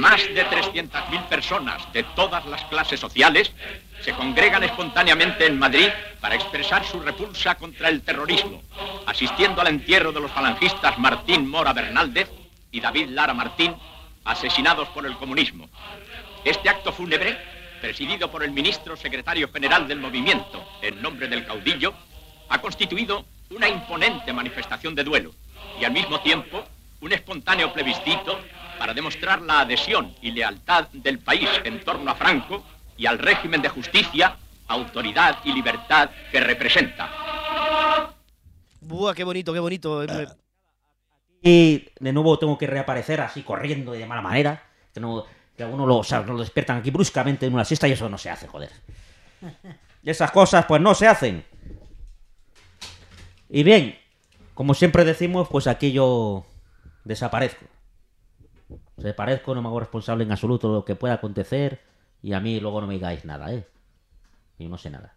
Más de 300.000 personas de todas las clases sociales se congregan espontáneamente en Madrid para expresar su repulsa contra el terrorismo, asistiendo al entierro de los falangistas Martín Mora Bernaldez y David Lara Martín, asesinados por el comunismo. Este acto fúnebre, presidido por el ministro secretario general del movimiento, en nombre del caudillo, ha constituido una imponente manifestación de duelo y al mismo tiempo un espontáneo plebiscito para demostrar la adhesión y lealtad del país en torno a Franco y al régimen de justicia, autoridad y libertad que representa. ¡Buah, qué bonito, qué bonito! Y de nuevo tengo que reaparecer así corriendo y de mala manera. Que a uno lo despiertan aquí bruscamente en una siesta y eso no se hace, joder. Y esas cosas pues no se hacen. Y bien, como siempre decimos, pues aquí yo desaparezco. Desaparezco, no me hago responsable en absoluto de lo que pueda acontecer y a mí luego no me digáis nada, ¿eh? Yo no sé nada.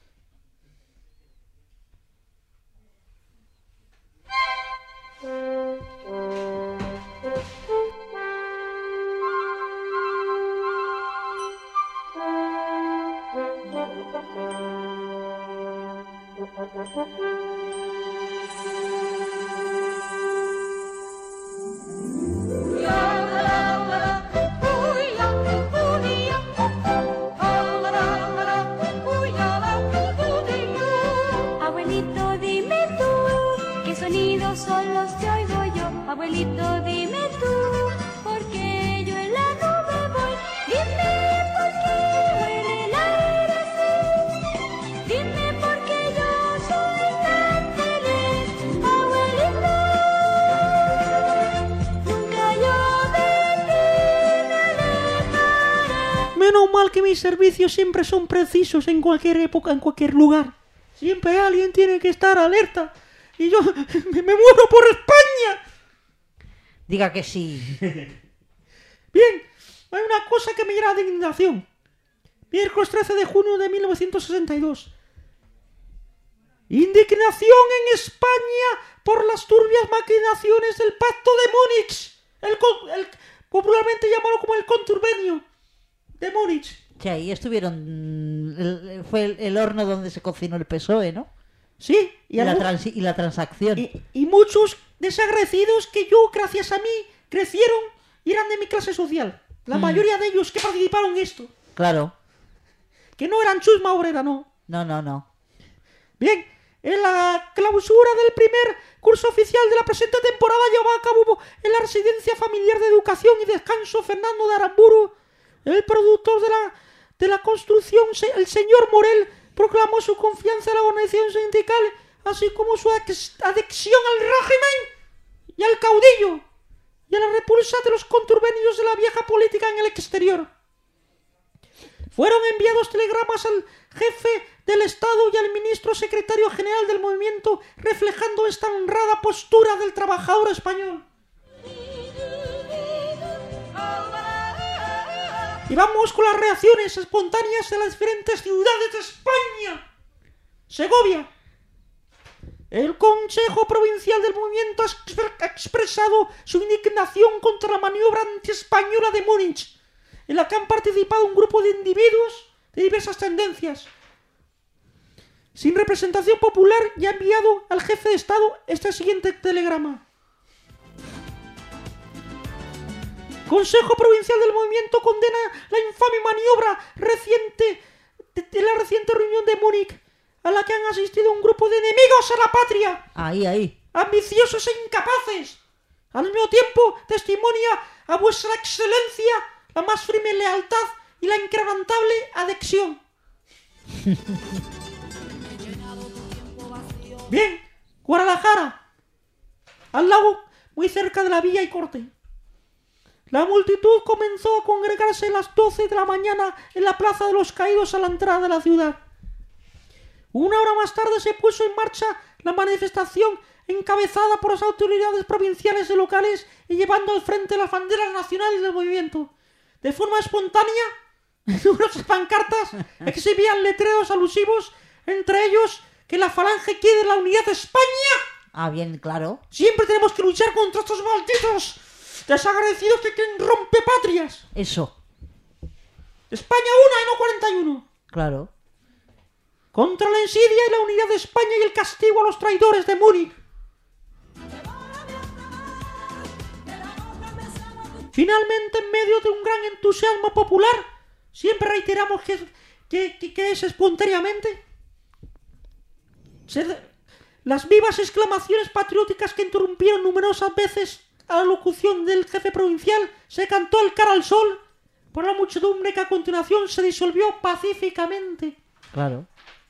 Abuelito, dime tú, ¿qué sonidos son los que oigo yo? Abuelito, dime tú, ¿por qué yo en la nube voy? Dime por qué huele el aire así. Dime por qué yo soy tan feliz. Abuelito, nunca yo de ti me alejaré. Menos mal que mis servicios siempre son precisos en cualquier época, en cualquier lugar. Siempre alguien tiene que estar alerta. Y yo me muero por España. Diga que sí. Bien, hay una cosa que me llena de indignación. Miércoles 13 de junio de 1962. Indignación en España por las turbias maquinaciones del Pacto de Múnich. El popularmente llamado como el conturbernio de Múnich. Sí, ahí estuvieron... fue el horno donde se cocinó el PSOE, ¿no? Sí, y la transacción. Y muchos desagradecidos que yo, gracias a mí, crecieron y eran de mi clase social. La mayoría de ellos que participaron en esto. Claro. Que no eran chusma obrera, no. No. Bien, en la clausura del primer curso oficial de la presente temporada llevada a cabo en la Residencia Familiar de Educación y Descanso Fernando de Aramburu, el productor de la construcción, el señor Morel, proclamó su confianza en la organización sindical, así como su adhesión al régimen y al caudillo, y a la repulsa de los conturbernios de la vieja política en el exterior. Fueron enviados telegramas al jefe del Estado y al ministro secretario general del movimiento, reflejando esta honrada postura del trabajador español. Y vamos con las reacciones espontáneas de las diferentes ciudades de España. Segovia. El Consejo Provincial del Movimiento ha expresado su indignación contra la maniobra antiespañola de Múnich, en la que han participado un grupo de individuos de diversas tendencias. Sin representación popular, y ha enviado al jefe de Estado este siguiente telegrama. Consejo Provincial del Movimiento condena la infame maniobra de la reciente reunión de Múnich, a la que han asistido un grupo de enemigos a la patria. Ahí. Ambiciosos e incapaces. Al mismo tiempo, testimonia a vuestra excelencia la más firme lealtad y la inquebrantable adhesión. Bien, Guadalajara. Al lado, muy cerca de la Villa y Corte. La multitud comenzó a congregarse a las 12 de la mañana en la Plaza de los Caídos a la entrada de la ciudad. Una hora más tarde se puso en marcha la manifestación encabezada por las autoridades provinciales y locales y llevando al frente las banderas nacionales del movimiento. De forma espontánea, numerosas pancartas exhibían letreros alusivos, entre ellos que la Falange quiere la unidad de España. Ah, bien, claro. Siempre tenemos que luchar contra estos malditos desagradecidos que creen rompepatrias. Eso, España una y no 41. claro. Contra la insidia y la unidad de España y el castigo a los traidores de Múnich. Finalmente, en medio de un gran entusiasmo popular, siempre reiteramos que es espontáneamente, las vivas exclamaciones patrióticas que interrumpieron numerosas veces a la locución del jefe provincial, se cantó el cara al sol por la muchedumbre que a continuación se disolvió pacíficamente. Claro.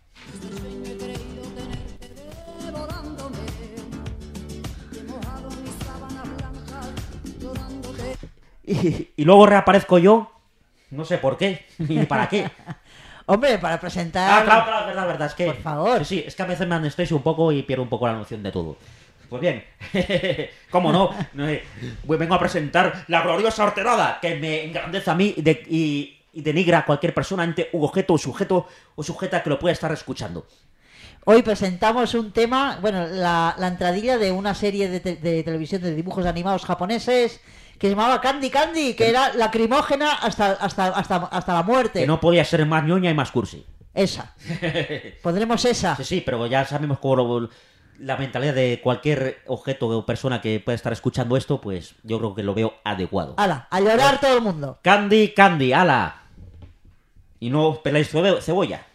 Y luego reaparezco yo, no sé por qué, ni para qué. Hombre, para presentar... Claro, verdad, es que... Por favor. Sí, es que a veces me anestesio un poco y pierdo un poco la noción de todo. Pues bien, ¿cómo no? Vengo a presentar la gloriosa horterada, que me engrandece a mí y denigra a cualquier persona, ente, objeto, sujeto o sujeta que lo pueda estar escuchando. Hoy presentamos un tema, bueno, la entradilla de una serie de televisión de dibujos animados japoneses que se llamaba Candy Candy, que era lacrimógena hasta la muerte. Que no podía ser más ñoña y más cursi. Esa. Pondremos esa. Sí, pero ya sabemos cómo la mentalidad de cualquier objeto o persona que pueda estar escuchando esto, pues yo creo que lo veo adecuado. ¡Hala! A llorar todo el mundo. Candy Candy, ala. Y no os peláis cebolla.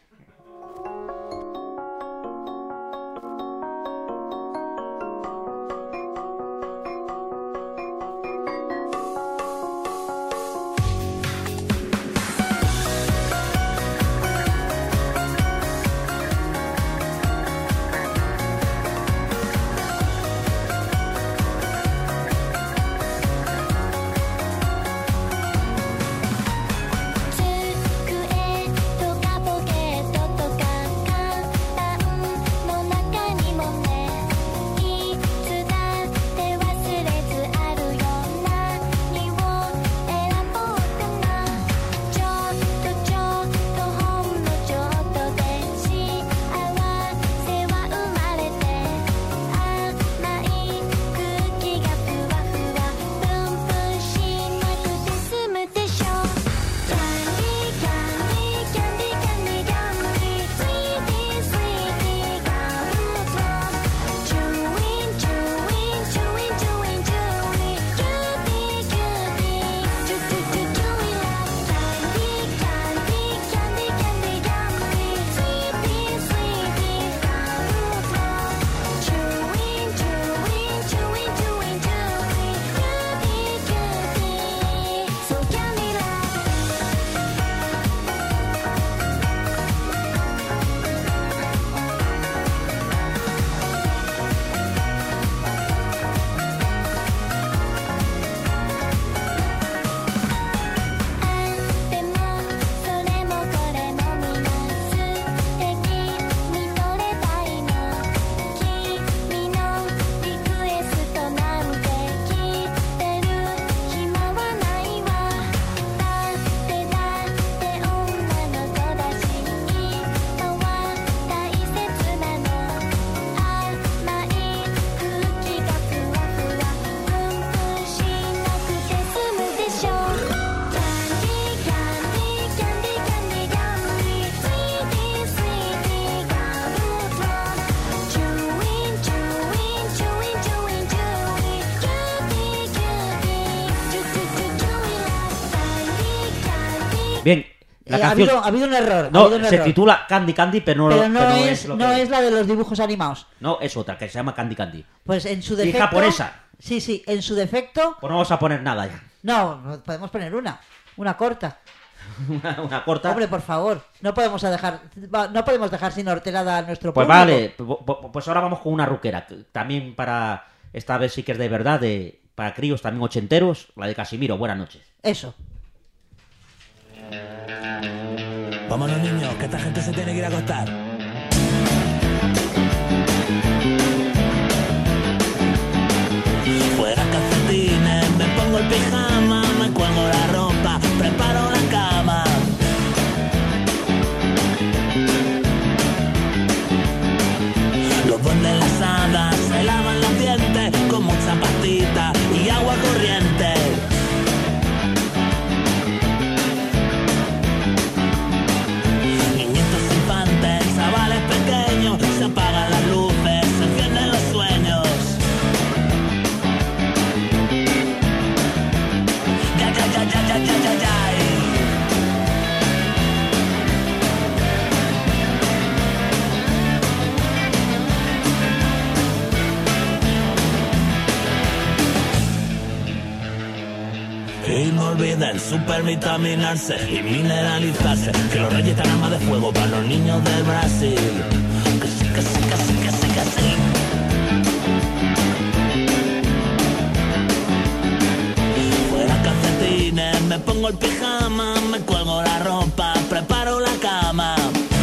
Bien, la canción... Ha habido un error. No, se titula Candy Candy, pero no es lo que... no es la de los dibujos animados. No, es otra, que se llama Candy Candy. Pues en su defecto... Y japonesa. Sí, en su defecto... Pues no vamos a poner nada ya. No, podemos poner una corta. una corta. Hombre, por favor, no podemos dejar sin horterada a nuestro pues público. Vale, pues ahora vamos con una rockera, también para, esta vez sí que es de verdad, para críos también ochenteros, la de Casimiro. Buenas noches. Eso. Vámonos, niños, que esta gente se tiene que ir a acostar. Fuera calcetines, me pongo el pijama, me cuelgo la ropa, preparo la cama. Los duendes, las hadas, se lavan los dientes con mucha pastita y agua corriente. Y no olviden supervitaminarse y mineralizarse, que los reyes están armas de fuego para los niños del Brasil. Que sí, que sí, que sí, que sí, que sí. Fuera calcetines, me pongo el pijama, me cuelgo la ropa, preparo la cama.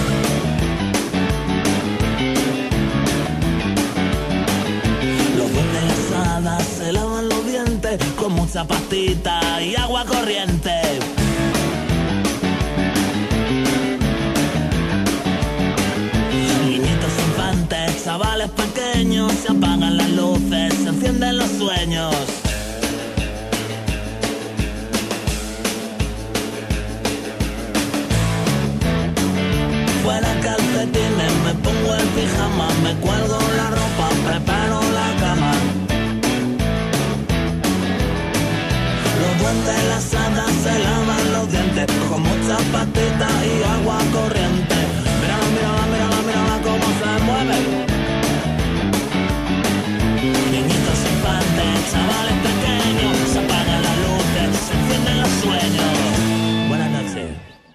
Los duendes y las hadas se lavan los dientes con mucha pastita y agua corriente. Niñitos infantes, chavales pequeños, se apagan las luces, se encienden los sueños. Fuera calcetines, me pongo el pijama, me cuelgo la ropa, preparo la cama. Los duendes y las hadas se lavan los dientes con mucha pastita y agua corriente. Mírala, mírala, mírala, mírala cómo se mueve. Niñitos infantes, chavales pequeños, se apagan las luces, se encienden los sueños. Buenas noches.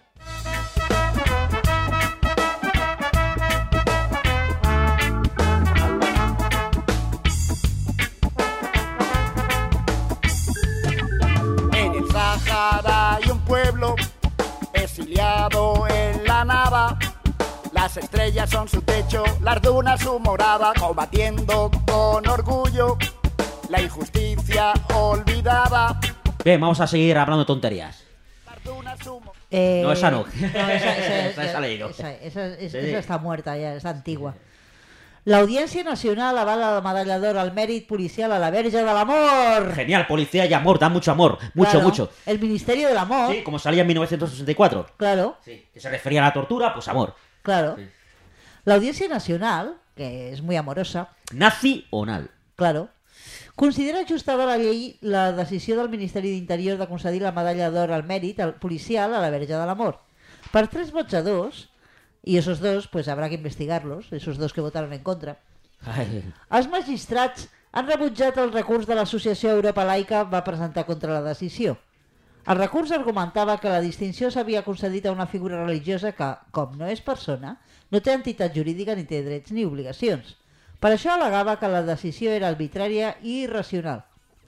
Hay un pueblo exiliado en la nada. Las estrellas son su techo, las dunas su morada, combatiendo con orgullo la injusticia olvidada. Bien, vamos a seguir hablando de tonterías. Las dunas su mo- No, esa no. Esa ha leído. esa está muerta ya, es antigua. La Audiencia Nacional avala la medalla d'or al mèrit policial a la Verge del Amor. Genial, policía y amor, da mucho amor. Mucho, Claro, mucho. El Ministerio del Amor. Sí, como salía en 1964. Claro, Sí, que se refería a la tortura, pues amor. claro. Sí. La Audiencia Nacional, que es muy amorosa, Nazi o nal. claro, considera ajustada a la llei la decisió del Ministeri d'Interior de concedir la medalla d'or al mèrit al policial a la Verge de l'Amor. Per 3 vots a 2, y esos dos, pues habrá que investigarlos, esos dos que votaron en contra. Ai, Els magistrats han rebutjat el recurs de l'Associació Europa Laica va presentar contra la decisió. El recurs argumentava que la distinció s'havia concedit a una figura religiosa que, com no és persona, no té entitat jurídica ni té drets ni obligacions. Per això al·legava que la decisió era arbitrària i irracional.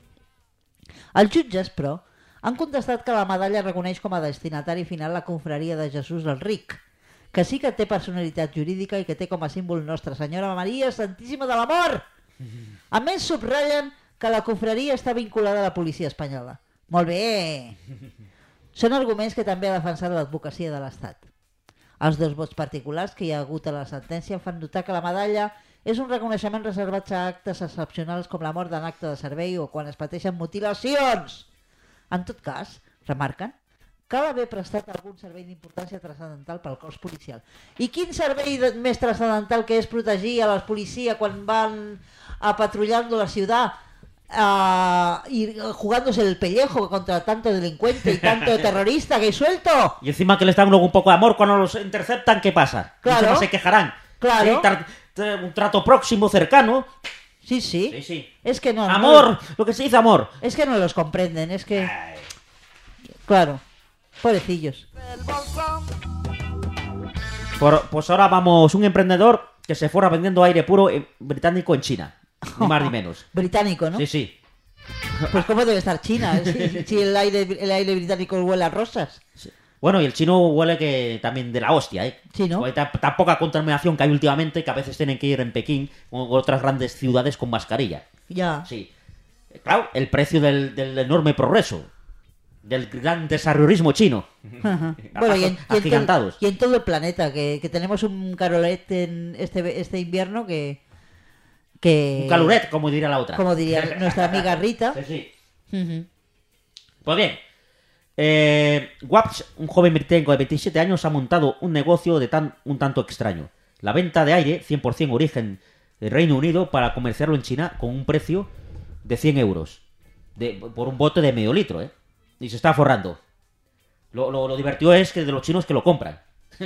Els jutges, però, han contestat que la medalla reconeix com a destinatari final la confraria de Jesús el Ric, que sí que té personalitat jurídica i que té com a símbol Nostra Senyora Maria Santíssima de l'Amor. A més, subratllen que la confraria està vinculada a la policia espanyola. Molt bé! Són arguments que també ha defensat l'advocacia de l'Estat. Els 2 vots particulars que hi ha hagut a la sentència fan notar que la medalla és un reconeixement reservat a actes excepcionals com la mort en acte de servei o quan es pateixen mutilacions. En tot cas, remarquen, cal haver prestat algun servei d'importància transcendental pel cos policial. I quin servei més transcendental que és protegir a la policia quan van patrullando la ciudad y jugándose el pellejo contra tanto delincuente y tanto terrorista que hay suelto? Y encima que les dan luego un poco de amor cuando los interceptan, ¿qué pasa? Claro. No se quejarán. Claro. Sí, un trato próximo, cercano. Sí, sí. Sí, sí. Es que no... Amor, lo que se dice amor. Es que no los comprenden, es que... Claro. Pobrecillos. El bolsón. Pues ahora vamos, un emprendedor que se fuera vendiendo aire puro británico en China. Ni más ni menos. Británico, ¿no? Sí, sí. Pues cómo debe estar China, si el aire británico huele a rosas. Sí. Bueno, y el chino huele que también de la hostia, ¿eh? Sí, ¿no? Porque tan poca contaminación que hay últimamente que a veces tienen que ir en Pekín o otras grandes ciudades con mascarilla. Ya. Sí. Claro, el precio del enorme progreso. Del gran desarrollismo chino. Ajá. Bueno, Agigantados. y en todo el planeta, que tenemos un carolet en este invierno que... Un caluret, como diría la otra. Como diría nuestra amiga Rita. Sí, sí. Ujú. Pues bien. Waps, un joven británico de 27 años, ha montado un negocio un tanto extraño. La venta de aire, 100% origen del Reino Unido, para comerciarlo en China con un precio de 100 euros. Por un bote de medio litro, ¿eh? Y se está forrando. Lo divertido es que de los chinos que lo compran.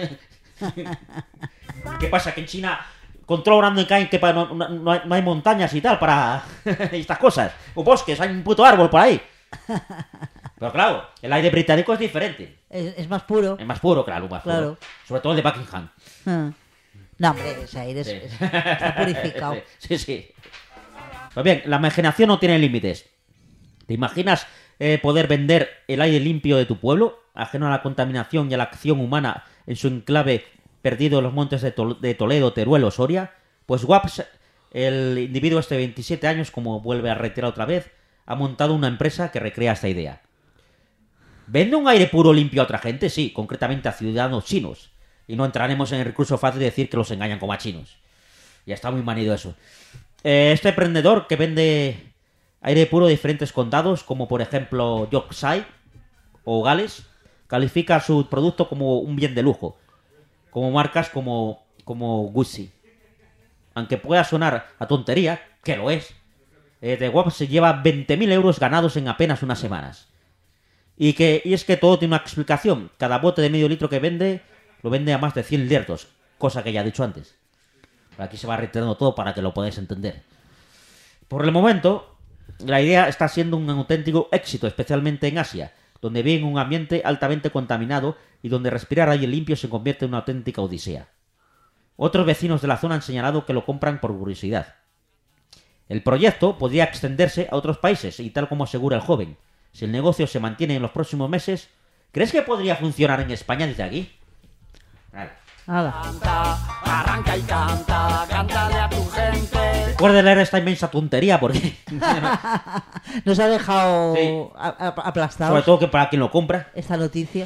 ¿Qué pasa? Que en China controlan en que no hay montañas y tal para estas cosas. O bosques, hay un puto árbol por ahí. Pero claro, el aire británico es diferente. Es más puro. Es más puro, claro, más Claro. puro. Sobre todo el de Buckingham. Ah. No, hombre, ese aire Sí. está purificado. Sí, sí. Pues bien, la imaginación no tiene límites. ¿Te imaginas poder vender el aire limpio de tu pueblo, ajeno a la contaminación y a la acción humana en su enclave perdido en los montes de Toledo, Teruel o Soria? Pues Waps, el individuo de 27 años, como vuelve a reiterar otra vez, ha montado una empresa que recrea esta idea. ¿Vende un aire puro limpio a otra gente? Sí, concretamente a ciudadanos chinos. Y no entraremos en el recurso fácil de decir que los engañan como a chinos. Ya está muy manido eso. Este emprendedor que vende aire puro de diferentes condados, como por ejemplo Yorkshire o Gales, califica su producto como un bien de lujo, como marcas como Gucci. Aunque pueda sonar a tontería, que lo es, The Waps se lleva 20.000 euros ganados en apenas unas semanas. Y es que todo tiene una explicación. Cada bote de medio litro que vende, lo vende a más de 100 lirtos, cosa que ya he dicho antes. Aquí se va reiterando todo para que lo podáis entender. Por el momento, la idea está siendo un auténtico éxito, especialmente en Asia, donde vive en un ambiente altamente contaminado y donde respirar aire limpio se convierte en una auténtica odisea. Otros vecinos de la zona han señalado que lo compran por curiosidad. El proyecto podría extenderse a otros países y tal como asegura el joven, si el negocio se mantiene en los próximos meses, ¿crees que podría funcionar en España desde aquí? Vale. Hala. Canta, arranca y canta, cántale a tu gente. Recuerden leer esta inmensa tontería porque... Nos ha dejado Sí. aplastados Sobre todo que para quien lo compra. esta noticia.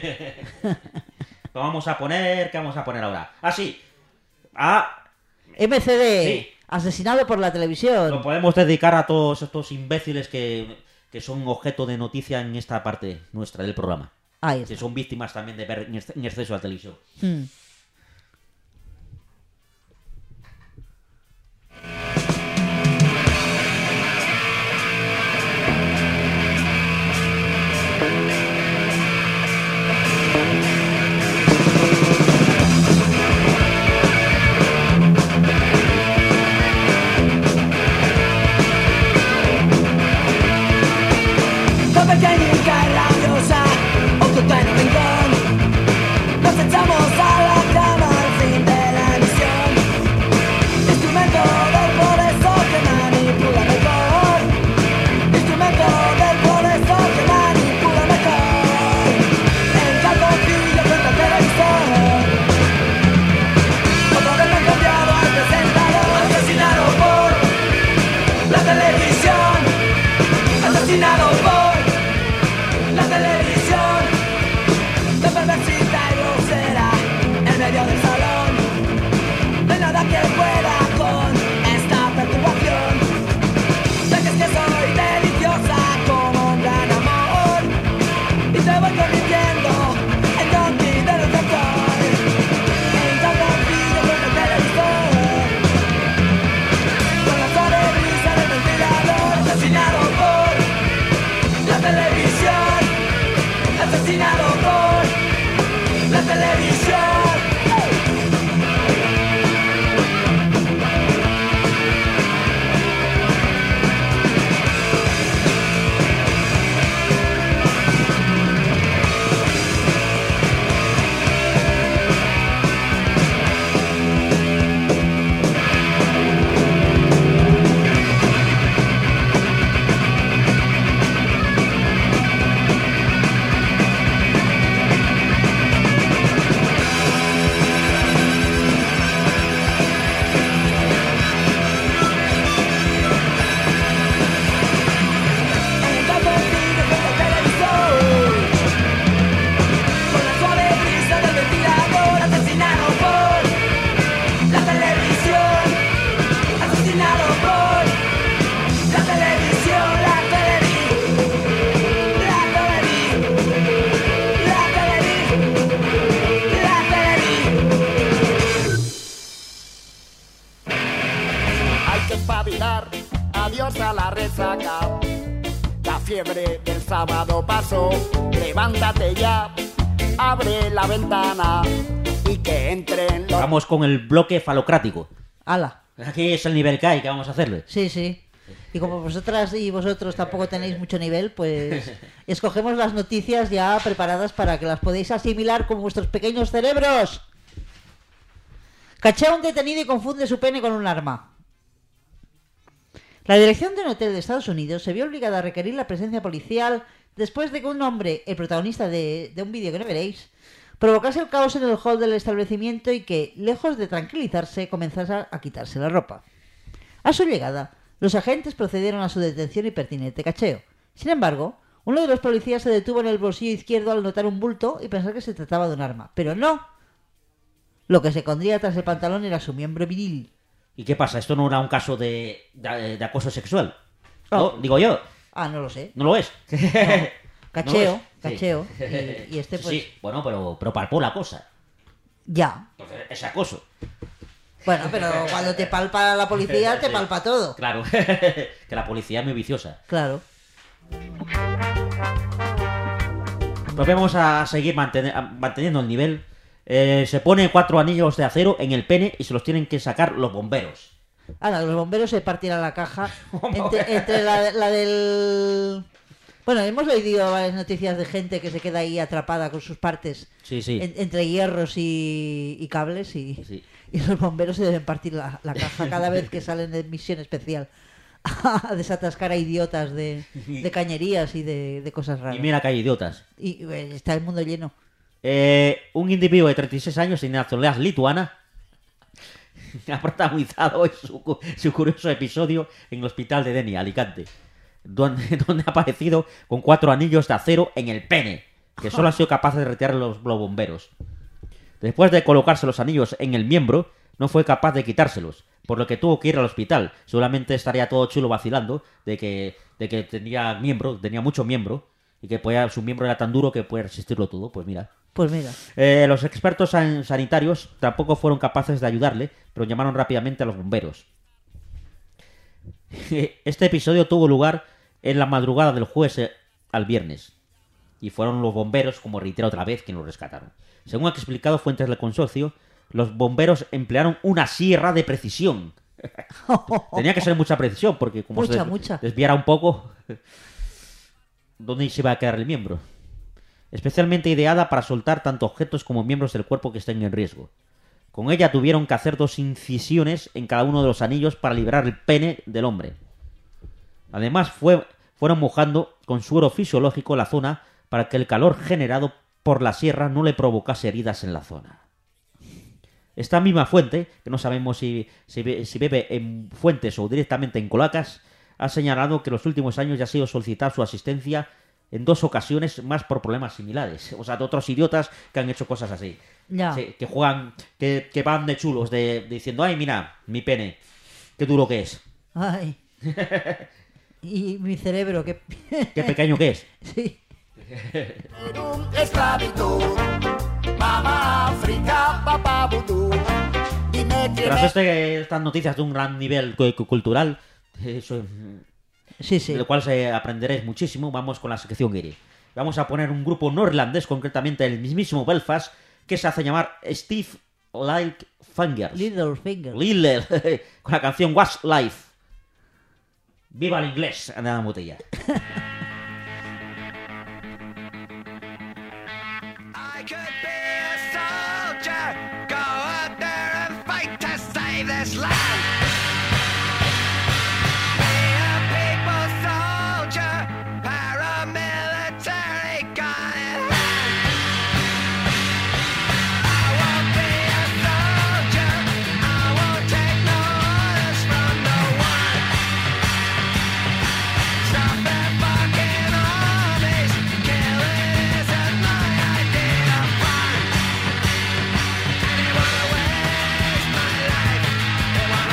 Lo vamos a poner... ¿Qué vamos a poner ahora? Ah, sí. MCD, Sí. asesinado por la televisión. Lo podemos dedicar a todos estos imbéciles que son objeto de noticia en esta parte nuestra del programa. Ahí Que está. son víctimas también de ver en exceso la televisión. Hmm. La pequeñica y rabiosa, oculta en un rincón. Nos echamos a la cama al fin de la emisión. Instrumento del progreso que manipula mejor. Instrumento del progreso que manipula mejor. En calzoncillo frente al televisor. Otra vez me han cambiado al presentador. Asesinado por la televisión. Asesinado por la televisión, de perversita y grosera, en medio del salón. No hay nada que pueda con esta perturbación. Sé que es que soy deliciosa como un gran amor, y te voy convirtiendo en donkey del receptor. En calzoncillo frente al televisor, con la sonrisa del ventilador. Asesinado por la televisión, asesinado por la televisión. En calzoncillo frente al televisor, con la suave brisa del ventilador. Asesinado por la televisión, asesinado por la televisión, la Hay que espabilar, adiós a la resaca. La fiebre del sábado pasó, levántate ya, abre la ventana y que entren los... Vamos con el bloque falocrático. Hala. Aquí es el nivel que hay, que vamos a hacerle. Sí, sí. Y como vosotras y vosotros tampoco tenéis mucho nivel, pues escogemos las noticias ya preparadas para que las podáis asimilar con vuestros pequeños cerebros. Cachea a un detenido y confunde su pene con un arma. La dirección de un hotel de Estados Unidos se vio obligada a requerir la presencia policial después de que un hombre, el protagonista de un vídeo que no veréis, provocase el caos en el hall del establecimiento y que, lejos de tranquilizarse, comenzase a quitarse la ropa. A su llegada, los agentes procedieron a su detención y pertinente cacheo. Sin embargo, uno de los policías se detuvo en el bolsillo izquierdo al notar un bulto y pensar que se trataba de un arma. Pero no. Lo que se escondía tras el pantalón era su miembro viril. ¿Y qué pasa? ¿Esto no era un caso de acoso sexual? Oh. ¿No? Digo yo. Ah, no lo sé. ¿No lo es? No. Cacheo, Sí. cacheo. Y este pues... Sí, bueno, pero palpó la cosa. Ya. Entonces, es acoso. Bueno, pero cuando te palpa la policía, te palpa todo. Claro, que la policía es muy viciosa. Claro. Pues vamos a seguir manteniendo el nivel. Se pone 4 anillos de acero en el pene y se los tienen que sacar los bomberos. Ahora, los bomberos se partirán la caja entre la del... Bueno, hemos leído varias noticias de gente que se queda ahí atrapada con sus partes Sí, sí. entre hierros y cables Sí. y los bomberos se deben partir la caja cada vez que salen de misión especial a desatascar a idiotas de cañerías y de cosas raras. Y mira que hay idiotas. Y está el mundo lleno. Un individuo de 36 años de nacionalidad lituana ha protagonizado hoy su curioso episodio en el hospital de Denia, Alicante, donde ha aparecido con 4 anillos de acero en el pene, que solo han sido capaces de retirar los bomberos. Después de colocarse los anillos en el miembro, no fue capaz de quitárselos, por lo que tuvo que ir al hospital. Seguramente estaría todo chulo vacilando de que tenía mucho miembro, y que su miembro era tan duro que puede resistirlo todo. Pues mira. Los expertos sanitarios tampoco fueron capaces de ayudarle, pero llamaron rápidamente a los bomberos. Este episodio tuvo lugar en la madrugada del jueves al viernes, y fueron los bomberos, como reitero otra vez, quienes lo rescataron. Según han explicado fuentes del consorcio, los bomberos emplearon una sierra de precisión. Tenía que ser mucha precisión, porque como mucha. desviara un poco, ¿dónde se iba a quedar el miembro? Especialmente ideada para soltar tanto objetos como miembros del cuerpo que estén en riesgo. Con ella tuvieron que hacer 2 incisiones en cada uno de los anillos para liberar el pene del hombre. Además, fueron mojando con suero fisiológico la zona para que el calor generado por la sierra no le provocase heridas en la zona. Esta misma fuente, que no sabemos si bebe en fuentes o directamente en colacas, ha señalado que en los últimos años ya ha sido solicitar su asistencia en 2 ocasiones más por problemas similares. O sea, de otros idiotas que han hecho cosas así. Ya. Sí, que juegan, que van de chulos, diciendo, ay, mira, mi pene, qué duro que es. Ay. Y mi cerebro, qué pequeño que es. Sí. Esclavitud, mamá África, papá vudú. Dime quién Tras es. estas noticias de un gran nivel cultural, Sí. de lo cual aprenderéis muchísimo, vamos con la sección Guiri. Vamos a poner un grupo neerlandés, concretamente el mismísimo Belfast, que se hace llamar Steve Like Fingers. Little Finger. Little, con la canción What's Life. Viva el inglés, anda la botella. I could be a soldier, go out there and fight to save this land. Be a people soldier, paramilitary gun in hand. I won't be a soldier, I won't take no orders from no one. Stop that fucking armies, killing isn't my idea of fun. And they wanna waste my life, they wanna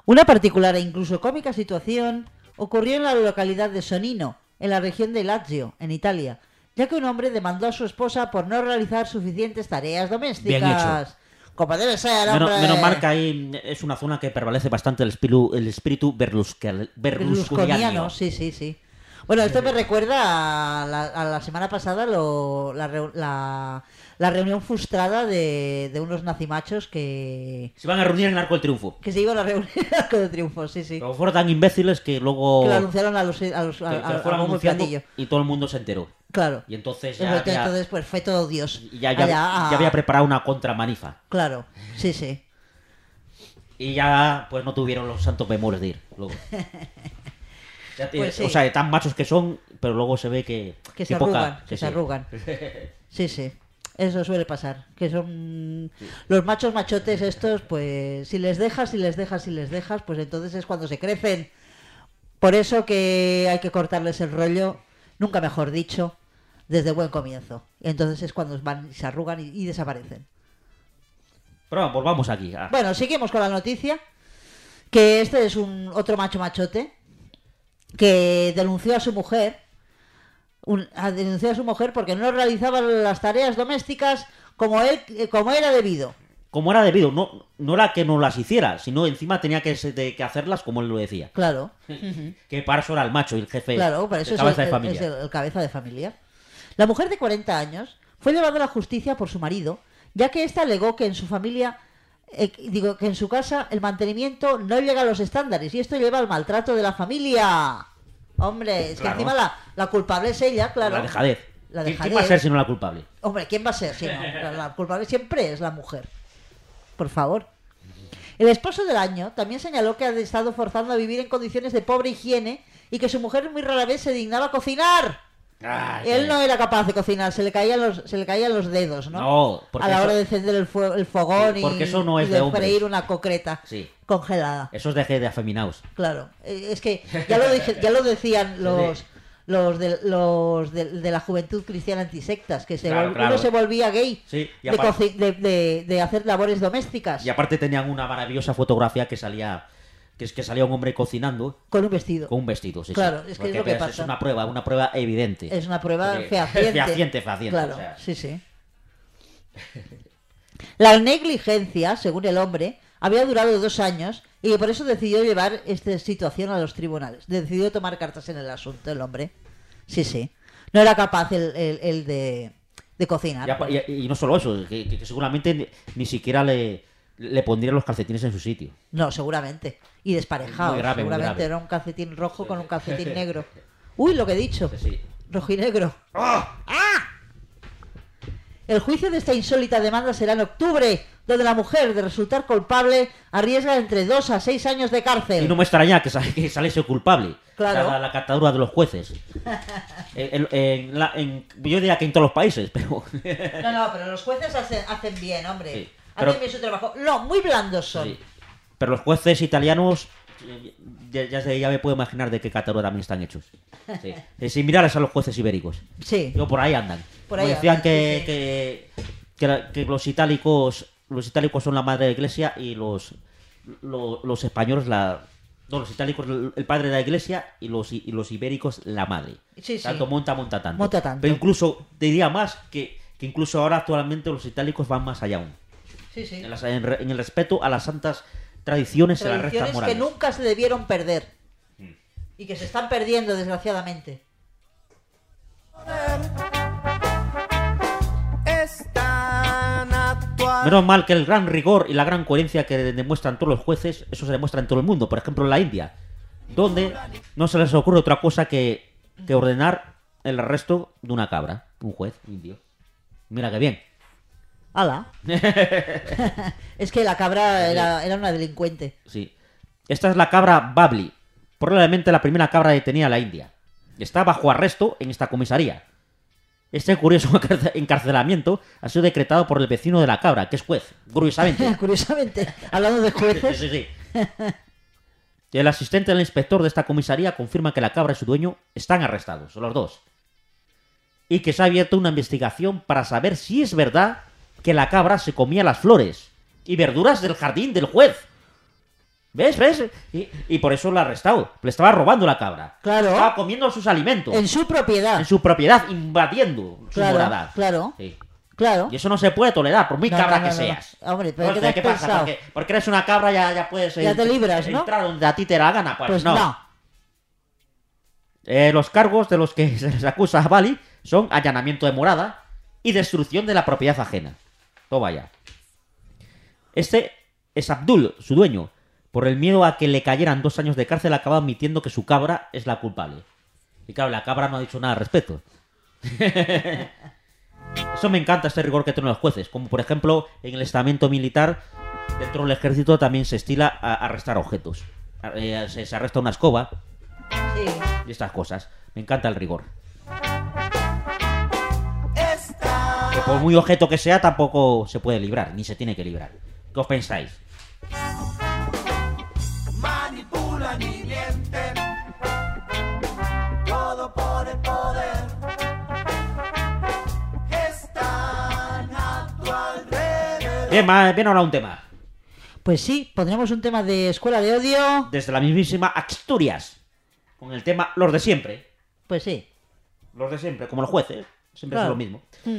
Una particular e incluso cómica situación ocurrió en la localidad de Sonino, en la región de Lazio, en Italia, ya que un hombre demandó a su esposa por no realizar suficientes tareas domésticas. Bien hecho. Como debe ser, hombre. Menos mal que ahí es una zona que prevalece bastante el espíritu berlusconiano. Sí. Bueno, esto me recuerda a la semana pasada la reunión frustrada de unos nazimachos que Se van a reunir en el Arco del Triunfo. se iban a reunir en el Arco de Triunfo, sí. Pero fueron tan imbéciles que luego... Que lo anunciaron a que se al fueron bombo y anunciando platillo. y todo el mundo se enteró. Claro. Y entonces Entonces, pues fue todo Dios. ya Allá, había preparado una contramanifa. Claro, sí. Y ya pues no tuvieron los santos bemoles de ir. Luego. Pues sí. O sea, tan machos que son, pero luego se ve que Se poca... arrugan, Sí. se arrugan. Sí. Eso suele pasar. Que son los machos machotes estos, pues si les dejas, pues entonces es cuando se crecen. Por eso que hay que cortarles el rollo, nunca mejor dicho, desde buen comienzo. Y entonces es cuando van, se arrugan y desaparecen. Pero volvamos aquí. Bueno, seguimos con la noticia. Que este es otro macho machote que denunció a su mujer. Denunció a su mujer porque no realizaba las tareas domésticas como era debido. Como era debido, no era que no las hiciera, sino encima tenía que hacerlas como él lo decía. Claro. Que para eso era el macho y el jefe. Claro, para eso el cabeza de familia. es el cabeza de familia. La mujer de 40 años fue llevada a la justicia por su marido, ya que ésta alegó que en su familia, que en su casa el mantenimiento no llega a los estándares y esto lleva al maltrato de la familia. Hombre, es Claro. que encima la culpable es ella, claro. La dejadez. La ¿Quién dejadez. va a ser si no la culpable? Hombre, ¿quién va a ser si no? La culpable siempre es la mujer. Por favor. El esposo del año también señaló que ha estado forzando a vivir en condiciones de pobre higiene y que su mujer muy rara vez se dignaba a cocinar. Él no era capaz de cocinar, se le caían los dedos, ¿no? No, porque a la hora eso- de encender el fogón Sí, porque y, eso no es y de de hombres. freír una concreta Sí. congelada. Eso es de afeminados. Claro, es que ya lo decían los de la juventud cristiana antisectas, que Claro, uno claro. se volvía gay Sí, y de, aparte- de hacer labores domésticas Y aparte tenían una maravillosa fotografía que salía un hombre cocinando con un vestido. con un vestido. Sí, Claro, sí. es que Porque es lo que es pasa. una prueba evidente. Es una prueba Porque- fehaciente. fehaciente. Claro, O sea, sí. La negligencia, según el hombre, había durado 2 años y por eso decidió llevar esta situación a los tribunales. Decidió tomar cartas en el asunto el hombre. Sí. No era capaz el de cocinar. y no solo eso, que seguramente ni siquiera le pondría los calcetines en su sitio. No, seguramente. Y desparejado. Muy grave, muy seguramente grave. era un calcetín rojo con un calcetín negro. Uy, lo que he dicho. Sí. Rojinegro. ¡Ah! El juicio de esta insólita demanda será en octubre, donde la mujer, de resultar culpable, arriesga entre 2 a 6 años de cárcel. Y no me extraña que saliese culpable. Claro. Dada la catadura de los jueces. Yo diría que en todos los países, pero... No, pero los jueces hacen bien, hombre. Sí, pero- Hacen bien su trabajo. No, muy blandos son. Sí. Pero los jueces italianos, ya me puedo imaginar de qué catadura también están hechos. Sí. Sin mirarles a los jueces ibéricos. Sí. Yo por ahí andan. Por Como ahí decían andan, que los itálicos son la madre de la iglesia y los españoles los itálicos el padre de la iglesia y los ibéricos la madre. Sí. Tanto monta tanto. Monta tanto. Pero incluso te diría más que incluso ahora actualmente los itálicos van más allá aún. Sí. En el respeto a las santas tradiciones y a las restas Tradiciones morales. que nunca se debieron perder. Y que se están perdiendo, desgraciadamente. Es tan actual. Menos mal que el gran rigor y la gran coherencia que demuestran todos los jueces, eso se demuestra en todo el mundo. Por ejemplo, en la India, donde no se les ocurre otra cosa que ordenar el arresto de una cabra. Un juez indio. Mira qué bien. ¡Hala! Es que la cabra era una delincuente. Sí. Esta es la cabra Babli, probablemente la primera cabra detenida en la India. Está bajo arresto en esta comisaría. Este curioso encarcelamiento ha sido decretado por el vecino de la cabra, que es juez, curiosamente. Curiosamente, hablando de jueces. Sí. El asistente del inspector de esta comisaría confirma que la cabra y su dueño están arrestados, los dos. Y que se ha abierto una investigación para saber si es verdad que la cabra se comía las flores y verduras del jardín del juez. ¿Ves? Y por eso lo ha arrestado. Le estaba robando la cabra. Claro. Estaba comiendo sus alimentos. En su propiedad. En su propiedad, invadiendo su morada. Claro. Sí. Claro. Y eso no se puede tolerar, por muy No, cabra no, que no, no. seas. Hombre, pero Entonces, ¿qué pasa? pensado? Porque eres una cabra ya puedes Ya te libras, ¿no? entrar donde a ti te da la gana. Pues no. no. Los cargos de los que se les acusa a Bali son allanamiento de morada y destrucción de la propiedad ajena. Toma ya. Este es Abdul, su dueño. Por el miedo a que le cayeran 2 años de cárcel, acaba admitiendo que su cabra es la culpable. Y claro, la cabra no ha dicho nada al respecto. Eso me encanta, este rigor que tienen los jueces. Como por ejemplo, en el estamento militar, dentro del ejército también se estila a arrestar objetos. Se arresta una escoba Sí. y estas cosas. Me encanta el rigor. Que por muy objeto que sea, tampoco se puede librar, ni se tiene que librar. ¿Qué os pensáis? Manipulan y mienten, todo por el poder. Están a tu alrededor. Bien ahora un tema. Pues sí, pondremos un tema de Escuela de Odio. Desde la mismísima Asturias. Con el tema Los de siempre. Pues sí. Los de siempre, como los jueces. Siempre Claro. es lo mismo.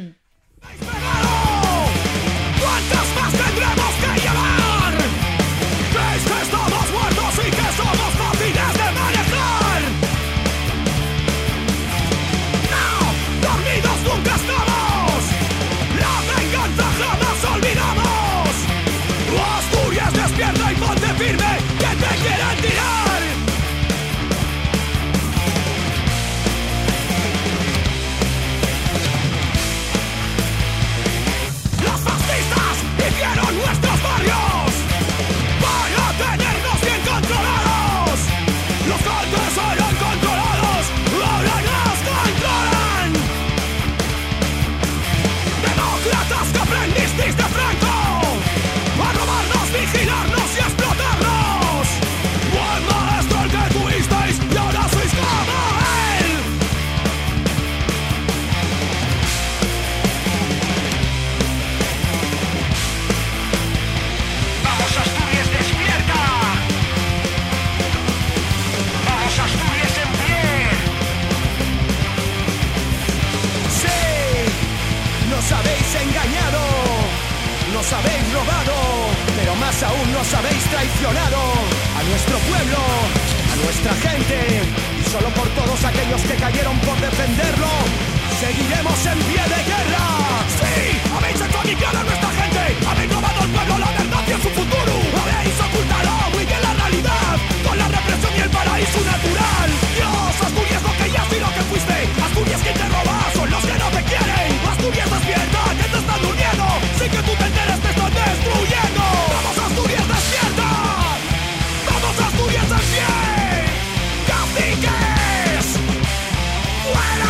¿Cuántas más tendremos que llevar? ¿Creéis que estamos muertos y que somos fáciles de manejar? No, dormidos nunca estamos. La venganza jamás olvidamos. Asturias, despierta y ponte firme, que te quieren tirar. Los fascistas hicieron nuestros barrios para tenernos bien controlados. Los que antes eran controlados ahora nos controlan. Demócratas que aprendisteis de Franco a robarnos, vigilarnos y explotarnos. Buen maestro el que tuvisteis y ahora sois como él. Vamos Asturias, despierta. Vamos Asturias en pie. Sí, nos habéis engañado, nos habéis robado, pero más aún nos habéis traicionado a nuestro pueblo, a nuestra gente, y solo por todos aquellos que cayeron por defenderlo, seguiremos en pie de guerra. Sí, habéis hecho aniquilar a nuestra gente, habéis robado al pueblo la verdad y su futuro, habéis ocultado muy bien la realidad, con la represión y el paraíso natural. Dios, Asturias lo que ya y lo que fuiste, Asturias quien te roba, son los que no te quieren. Asturias despierta, que te están durmiendo, sin que tú te enteres te están destruyendo. Vamos Asturias, despierta, vamos Asturias en pie. Caciques, fuera.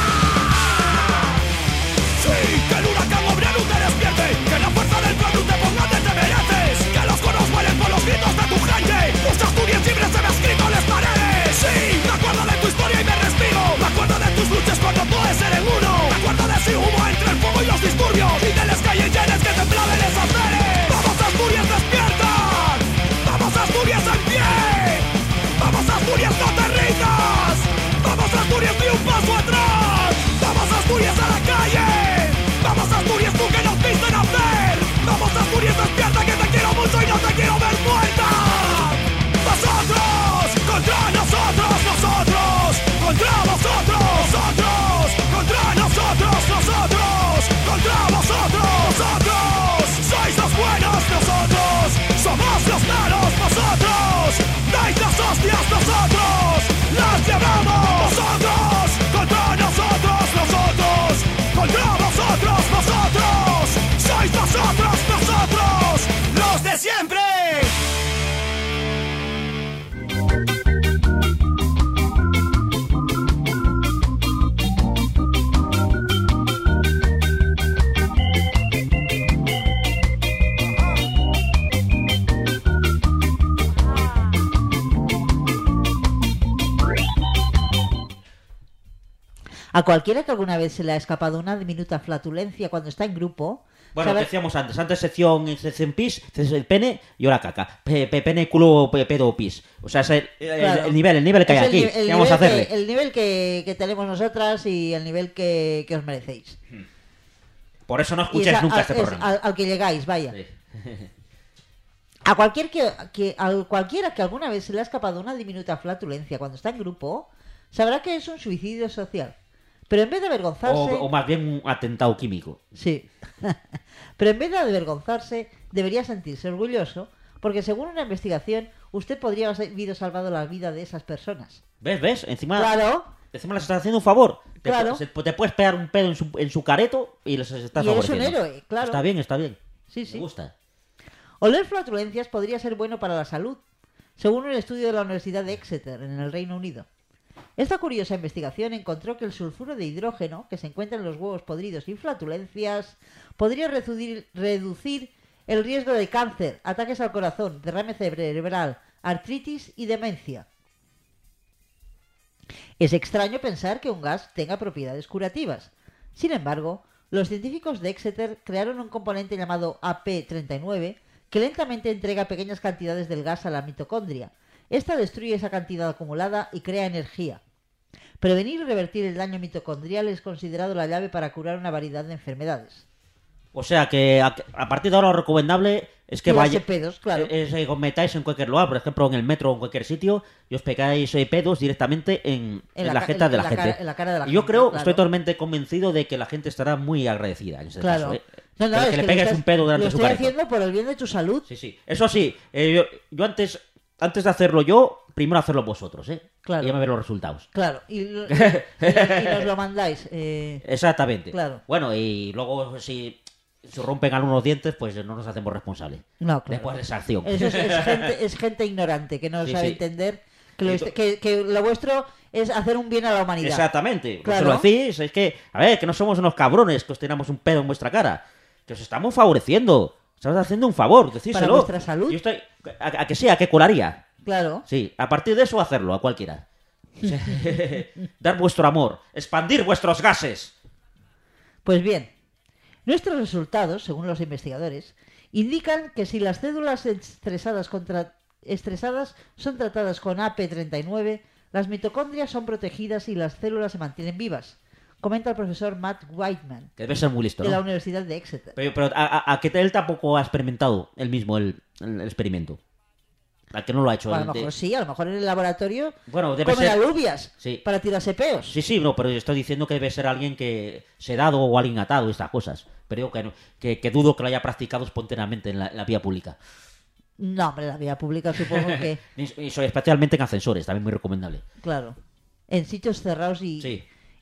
Sí, que el huracán obrero te despierte, que la fuerza del pueblo te ponga donde te mereces, que los coros vuelen por los gritos de tu gente, tus Asturias libres se me ha escrito en las paredes. Sí, me acuerdo de tu historia y me respiro, me acuerdo de tus luchas cuando puedes ser en uno, me acuerdo de si hubo entre el fuego y los disturbios, y de las calles llenas que temblaban esas veres. Vamos Asturias, despierta, vamos Asturias en pie, vamos Asturias, no te rindas, vamos Asturias, ni un paso atrás, vamos Asturias a la calle, vamos Asturias, tú que nos viste nacer, vamos Asturias, despierta que te quiero mucho y no te quiero ver muerta. Vosotros, contra nosotros, nosotros, contra vosotros, nosotros, contra nosotros, nosotros, contra vosotros, nosotros, sois los buenos, nosotros, somos los malos, nosotros, dais las hostias, nosotros, las llevamos, nosotros, contra nosotros, nosotros, contra vosotros, nosotros, sois nosotros, nosotros, los de siempre. A cualquiera que alguna vez se le ha escapado una diminuta flatulencia cuando está en grupo, Bueno, saber- decíamos antes sección pis, el pene y ahora caca. Pene, culo, pedo, pis. O sea, es Claro. el nivel que hay Es aquí. el ¿Qué vamos a hacerle? el nivel que tenemos nosotras y el nivel que os merecéis. Por eso no Y escucháis es nunca a- este es programa. al que llegáis, vaya. Sí. A cualquiera que alguna vez se le ha escapado una diminuta flatulencia cuando está en grupo, sabrá que es un suicidio social. Pero en vez de avergonzarse... O más bien un atentado químico. Sí. Pero en vez de avergonzarse, debería sentirse orgulloso, porque según una investigación, usted podría haber salvado la vida de esas personas. ¿Ves? Encima Claro, les estás haciendo un favor. Claro. Te puedes pegar un pedo en su careto y les estás y eres un favoreciendo. héroe, claro. Está bien. Sí, sí. Me gusta. Oler flatulencias podría ser bueno para la salud, según un estudio de la Universidad de Exeter, en el Reino Unido. Esta curiosa investigación encontró que el sulfuro de hidrógeno, que se encuentra en los huevos podridos y flatulencias, podría reducir el riesgo de cáncer, ataques al corazón, derrame cerebral, artritis y demencia. Es extraño pensar que un gas tenga propiedades curativas. Sin embargo, los científicos de Exeter crearon un componente llamado AP39 que lentamente entrega pequeñas cantidades del gas a la mitocondria. Esta destruye esa cantidad acumulada y crea energía. Prevenir y revertir el daño mitocondrial es considerado la llave para curar una variedad de enfermedades. O sea que a partir de ahora lo recomendable es que Tirarse vaya, pedos, claro. que os metáis en cualquier lugar, por ejemplo en el metro o en cualquier sitio, y os pegáis pedos directamente en la jeta de la gente. En la cara de la Y yo gente, creo, claro. estoy totalmente convencido de que la gente estará muy agradecida en ese Claro. caso. ¿Eh? No, Pero es que le lo pegues estás- un pedo lo delante de su estoy careto. haciendo por el bien de tu salud. Sí. Eso sí, yo antes de hacerlo yo, primero hacerlo vosotros, ¿eh? Claro. Y ya me ver los resultados. Claro, y nos lo mandáis. Exactamente. Claro. Bueno, y luego si se rompen algunos dientes, pues no nos hacemos responsables. No, claro. Después de esa acción. Eso es gente ignorante que no Sí, sabe sí. entender que lo vuestro es hacer un bien a la humanidad. Exactamente. Claro. Pues se lo decís, es que, a ver, que no somos unos cabrones que os tiramos un pedo en vuestra cara. Que os estamos favoreciendo. Estamos haciendo un favor, decíselo. Para vuestra salud. Yo estoy, a que sí, a que colaría. Claro. Sí, a partir de eso hacerlo, a cualquiera. Dar vuestro amor, expandir vuestros gases. Pues bien, nuestros resultados, según los investigadores, indican que si las células estresadas son tratadas con AP39, las mitocondrias son protegidas y las células se mantienen vivas, comenta el profesor Matt Whiteman, Que debe ser muy listo, de la ¿no? Universidad de Exeter. Pero a que él tampoco ha experimentado él mismo el experimento. A que no lo ha hecho. O a lo él de- mejor sí, a lo mejor en el laboratorio Bueno, debe comen ser... alubias Sí. para tirarse peos. Sí, no, pero estoy diciendo que debe ser alguien que sedado o alguien atado, estas cosas. Pero digo que, no- que dudo que lo haya practicado espontáneamente en la vía pública. No, hombre, la vía pública supongo que, Y especialmente en ascensores, también muy recomendable. claro, en sitios cerrados Sí.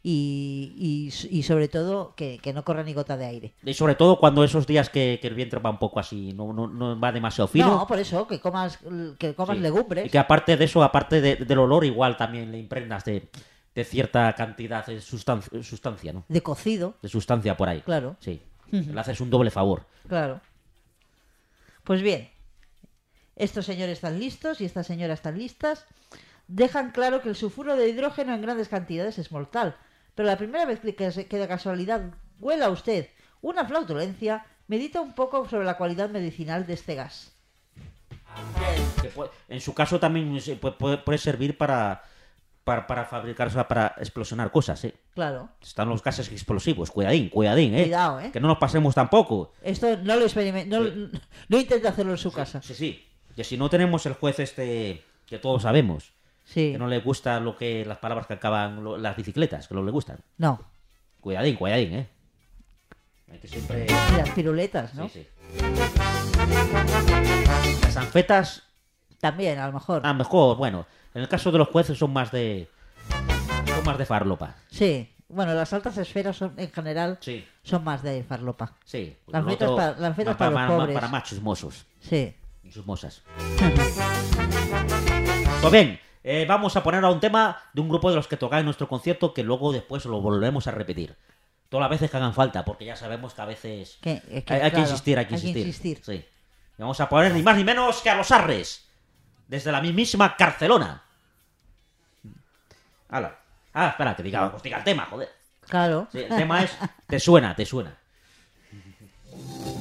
y sobre todo que no corra ni gota de aire. Y sobre todo cuando esos días que el vientre va un poco así, no va demasiado fino. No, por eso, que comas Sí. legumbres. Y que aparte de eso, aparte del olor, igual también le impregnas de cierta cantidad de sustancia, ¿no? De cocido, De sustancia por ahí. Claro. Sí. Le haces un doble favor. claro. Pues bien, estos señores están listos y estas señoras están listas. Dejan claro que el sulfuro de hidrógeno en grandes cantidades es mortal. Pero la primera vez que de casualidad huela usted una flautulencia, medita un poco sobre la cualidad medicinal de este gas. En su caso también puede servir para fabricar, o sea, para explosionar cosas, ¿eh? Claro. Están los gases explosivos, cuidadín, ¿eh? Cuidado, ¿eh? Que no nos pasemos tampoco. Esto no lo no intente hacerlo en su casa. Sí. Que si no tenemos el juez que todos sabemos, Sí. que no le gusta las palabras que acaban las bicicletas, que no le gustan. No. Cuidadín, ¿eh? Hay que siempre... Y las piruletas, ¿no? Sí. Las anfetas, También, a lo mejor. a lo mejor, bueno, en el caso de los jueces son más de farlopa. Sí. Bueno, las altas esferas en general Sí. son más de farlopa. Sí. Las Lo anfetas otro, las anfetas para los pobres. Para machos mozos Sí. y sus mozas. Pues bien, vamos a poner a un tema de un grupo de los que toca en nuestro concierto que luego después lo volveremos a repetir. Todas las veces que hagan falta, porque ya sabemos que a veces Es que, hay que claro, insistir, hay que hay que insistir. insistir. Sí. Y vamos a poner ni más ni menos que a los Arres, desde la mismísima Carcelona. ¡Hala! Ah, espera, que diga el tema, joder. Claro. Sí, el tema es Te suena.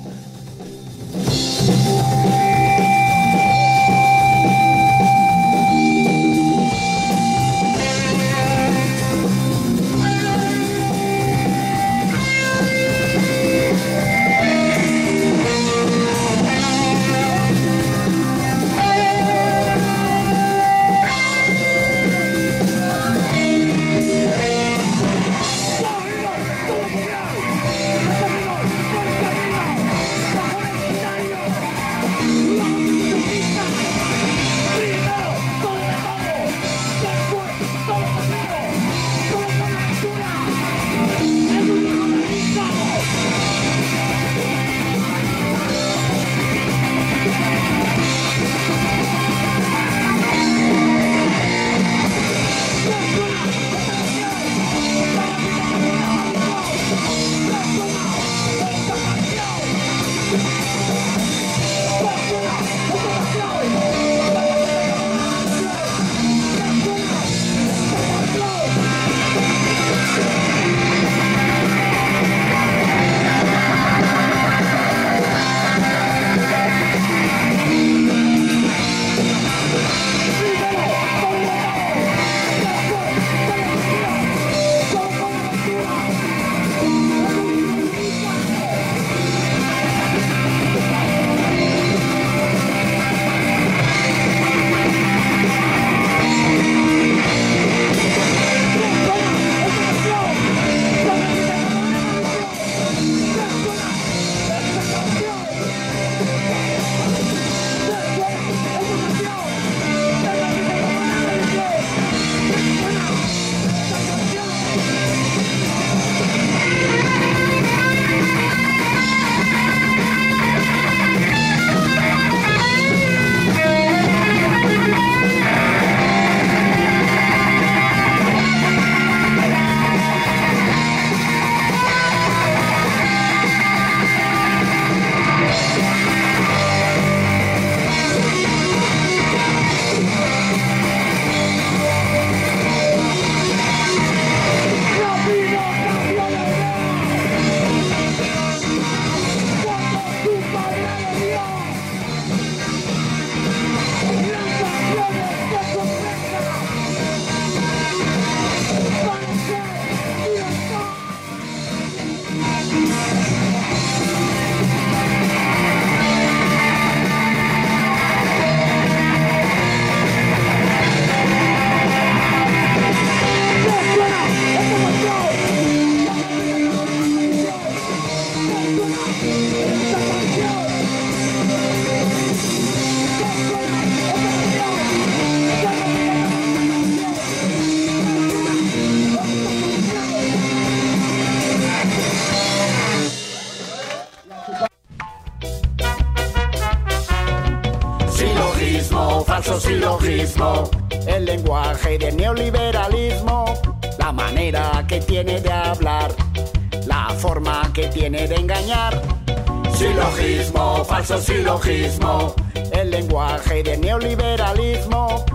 Silogismo, falso silogismo. El lenguaje del neoliberalismo, la manera que tiene de hablar, la forma que tiene de engañar. Silogismo, falso silogismo. El lenguaje del neoliberalismo.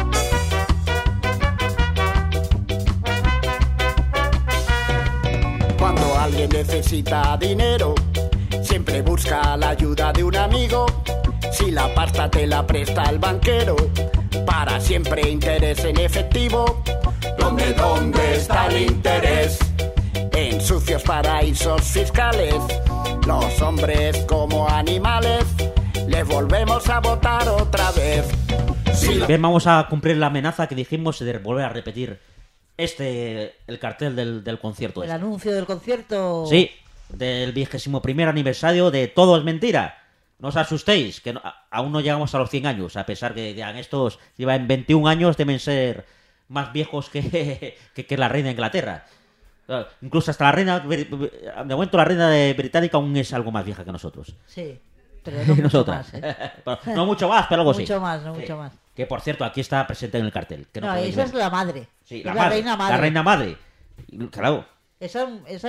Cuando alguien necesita dinero, siempre busca la ayuda de un amigo. Si la pasta te la presta el banquero, para siempre interés en efectivo. ¿Dónde está el interés? En sucios paraísos fiscales. Los hombres como animales, les volvemos a votar otra vez. Bien, vamos a cumplir la amenaza que dijimos de volver a repetir el cartel del concierto. El anuncio del concierto. Sí, del 21º aniversario de Todo es Mentira. No os asustéis, que aún no llegamos a los 100 años, a pesar que ya estos llevan 21 años, deben ser más viejos que la reina de Inglaterra. Incluso hasta la reina, de momento la reina británica aún es algo más vieja que nosotros. Sí, pero no mucho Nosotras. más, ¿eh? No mucho más, pero algo sí. Mucho más, no Sí. mucho más. Que por cierto, aquí está presente en el cartel. Que no, No, podéis esa ver. es la madre. Sí, Es la la madre, reina madre. La reina madre. Claro. Esa es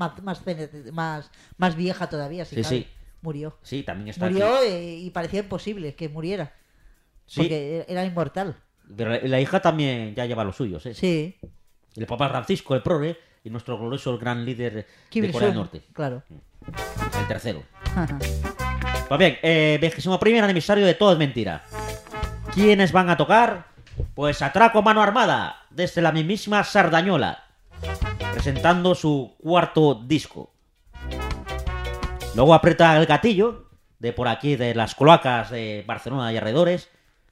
más vieja todavía, sí, Sí, cabe. sí. Murió. Sí, también está Murió aquí. y parecía imposible que muriera. Sí. Porque era inmortal. Pero la hija también ya lleva los suyos, ¿eh? Sí. El Papa Francisco, el progre, y nuestro glorioso el gran líder Kim de Corea del Il-sung, Norte. claro. El tercero. Pues bien, 21º aniversario de Todo es Mentira. ¿Quiénes van a tocar? Pues Atraco Mano Armada, desde la mismísima Sardañola, presentando su cuarto disco. Luego aprieta el gatillo, de por aquí, de las cloacas de Barcelona y alrededores.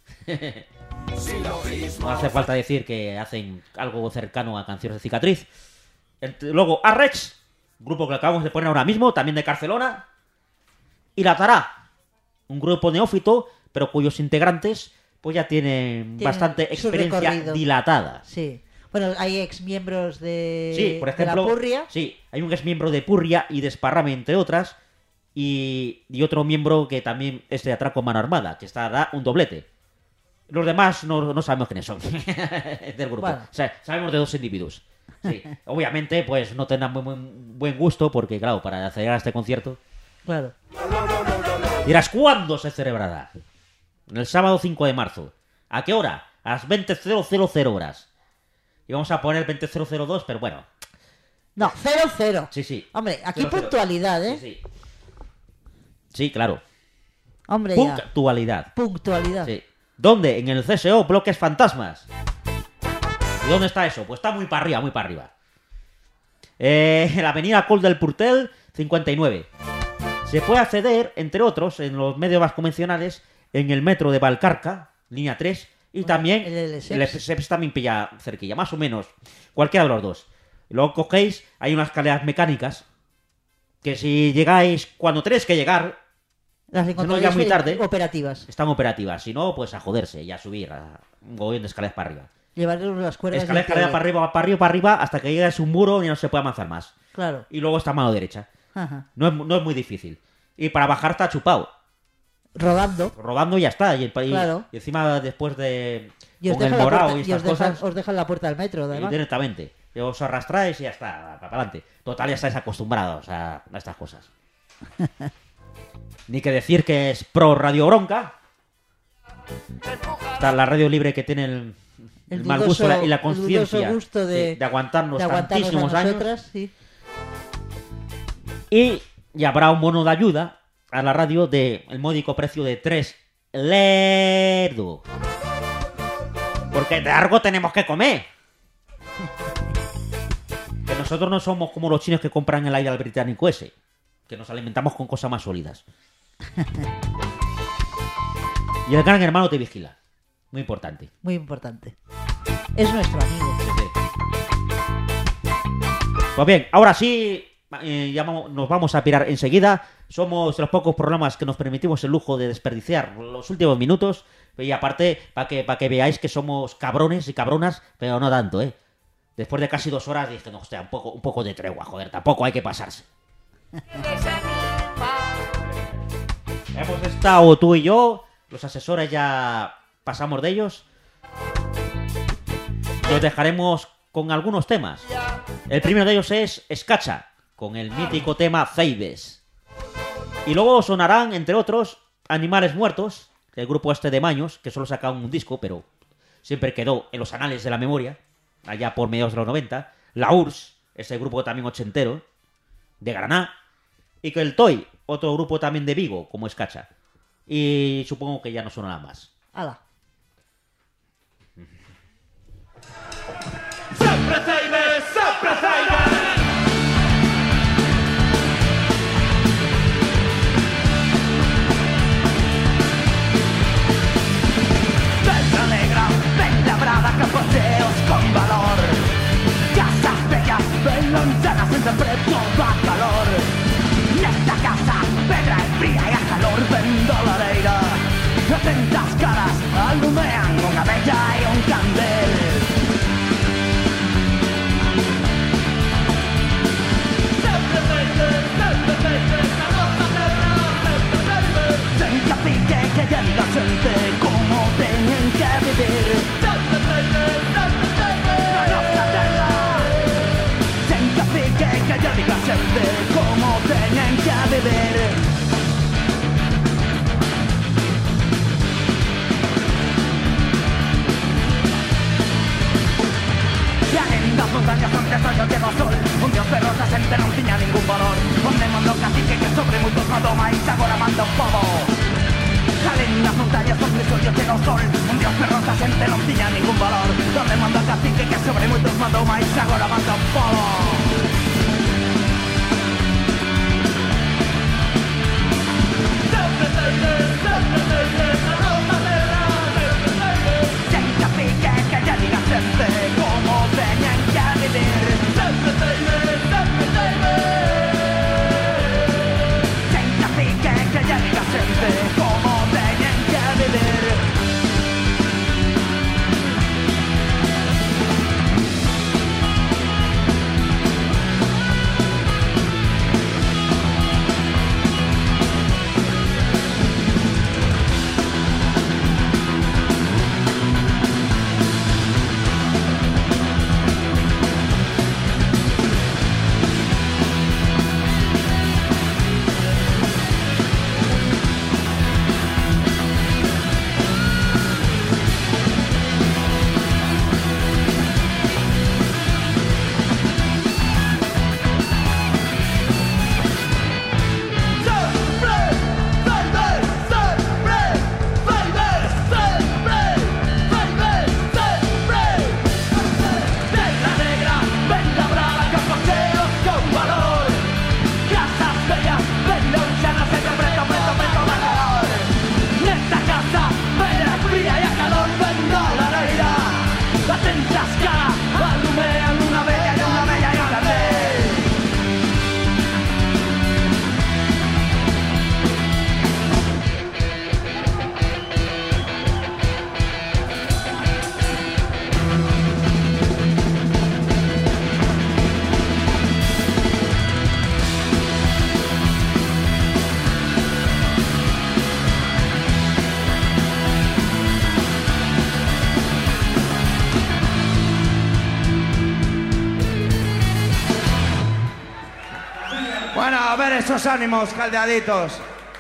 No hace falta decir que hacen algo cercano a Canciones de Cicatriz. Luego Arrex, grupo que acabamos de poner ahora mismo, también de Barcelona. Y La Tará, un grupo neófito, pero cuyos integrantes pues ya tienen bastante su experiencia recorrido. dilatada. Sí. Bueno, hay ex miembros de, Sí, por ejemplo, de la Purria. sí, hay un ex miembro de Purria y de Esparrame, entre otras, y otro miembro que también es de Atraco Mano Armada, que da un doblete. Los demás no sabemos quiénes son del grupo. Bueno. O sea, sabemos de 2 individuos. Sí. Obviamente, pues no tendrán muy buen gusto, porque claro, para acceder a este concierto. Claro. Dirás, ¿cuándo se celebrará? El sábado 5 de marzo. ¿A qué hora? A las 20:000 horas. Y vamos a poner 20:002, pero bueno. No, 0-0. Sí, sí. Hombre, aquí 0-0. puntualidad, ¿eh? Sí, sí. Sí, claro. Hombre, ya. Puntualidad. Puntualidad. Sí. ¿Dónde? En el CSO, Bloques Fantasmas. ¿Y dónde está eso? Pues está muy para arriba, muy para arriba. En la avenida Col del Purtel, 59. Se puede acceder, entre otros, en los medios más convencionales, en el metro de Valcarca, línea 3, y también el el SEPS también pilla cerquilla, más o menos. Cualquiera de los dos. Luego cogéis, hay unas escaleras mecánicas, que si llegáis cuando tenéis que llegar, Las no, encontraréis ya muy tarde. operativas. Están operativas. Si no, pues a joderse y a subir a un gobierno de escaleras para arriba. Llevaros las cuerdas. Escalera del para arriba, para arriba, para arriba, hasta que llegues a un muro y no se puede avanzar más. Claro. Y luego está a mano derecha. Ajá. No es muy difícil. Y para bajar está chupado. Rodando. Rodando y ya está. Y Claro. y encima después de... Y os con el dejan la morado puerta- y y estas cosas... os dejan la puerta del metro, además. Directamente. Y os arrastráis y ya está. Para adelante. Total, ya estáis acostumbrados a estas cosas. Ni que decir que es pro Radio Bronca. Está la radio libre que tiene el mal gusto y la conciencia dudoso gusto de aguantarnos aguantarnos tantísimos a años. nosotras, sí. Y habrá un bono de ayuda a la radio de el módico precio de 3 lerdo. Porque de algo tenemos que comer. Que nosotros no somos como los chinos que compran el aire al británico ese. Que nos alimentamos con cosas más sólidas. Y el gran hermano te vigila. Muy importante. Muy importante. Es nuestro amigo. Pues bien, ahora sí, nos vamos a pirar enseguida. Somos de los pocos programas que nos permitimos el lujo de desperdiciar los últimos minutos. Y aparte, para que veáis que somos cabrones y cabronas, pero no tanto, ¿eh? Después de casi 2 horas dije, no, hostia, un poco de tregua, joder, tampoco hay que pasarse. Hemos estado tú y yo los asesores ya pasamos de ellos. Los dejaremos con algunos temas. El primero de ellos es Escacha, con el mítico tema Ceibes. Y luego sonarán, entre otros, Animales Muertos, el grupo este de Maños, que solo sacaron un disco, pero siempre quedó en los anales de la memoria, allá por mediados de los 90. La URSS, ese grupo también ochentero, de Granada. Y que el Toy, otro grupo también de Vigo, como Escacha. Y supongo que ya no sonará más. ¡Hala! Sempre Ceibes, sempre Ceibes. Bella negra, ben labrada, que paseos con valor. Casas bellas, ben longenas, sense fred, va calor. Nesta casa, pedra e fría e a calor, ben dolareira. Atentas caras, alumean unha bella e un candel. Sen que pique que lle diga xente como teñen que vivir. Na nosa terra. Sen que pique que lle diga xente como teñen que vivir. Das montañas onde só yo llevo sol, onde os perros da xente non tiña ningún valor, onde mando cacique que sobre moitos mandou máis, agora manda o povo. Salen das montañas onde só yo llevo sol, onde os perros da xente non tiña ningún valor, onde mando cacique que sobre moitos mandou máis, agora manda o povo. Sen cacique que lle diga xente como teñen que vivir. Sempre Ceibes, sempre Ceibes. Sen cacique que lle diga xente como teñen que vivir. Bueno, a ver esos ánimos caldeaditos.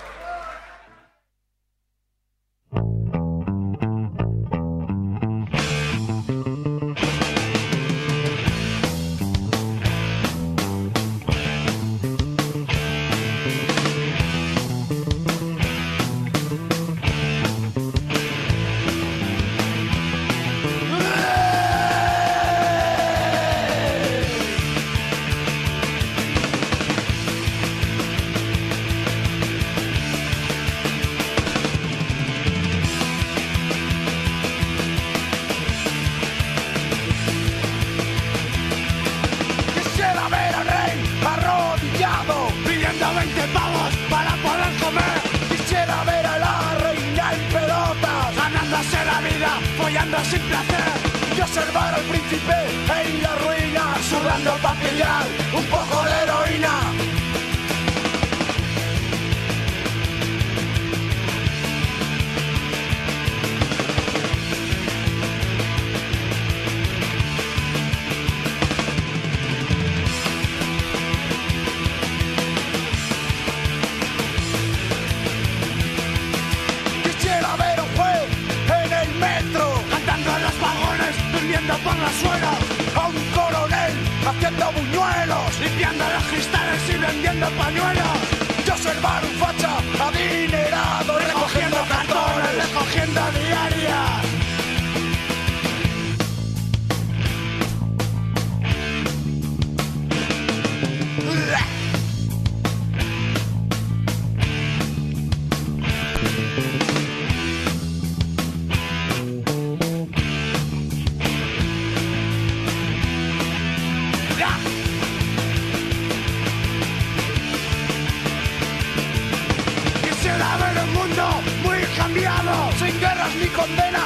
Sin placer y observar al príncipe en la ruina, sudando para pillar un poco de heroína. limpiando los cristales y vendiendo pañuelos. Yo soy el bar, un facha adinerado, recogiendo cartones, recogiendo diarias. Quisiera ver un mundo muy cambiado, sin guerras ni condenas.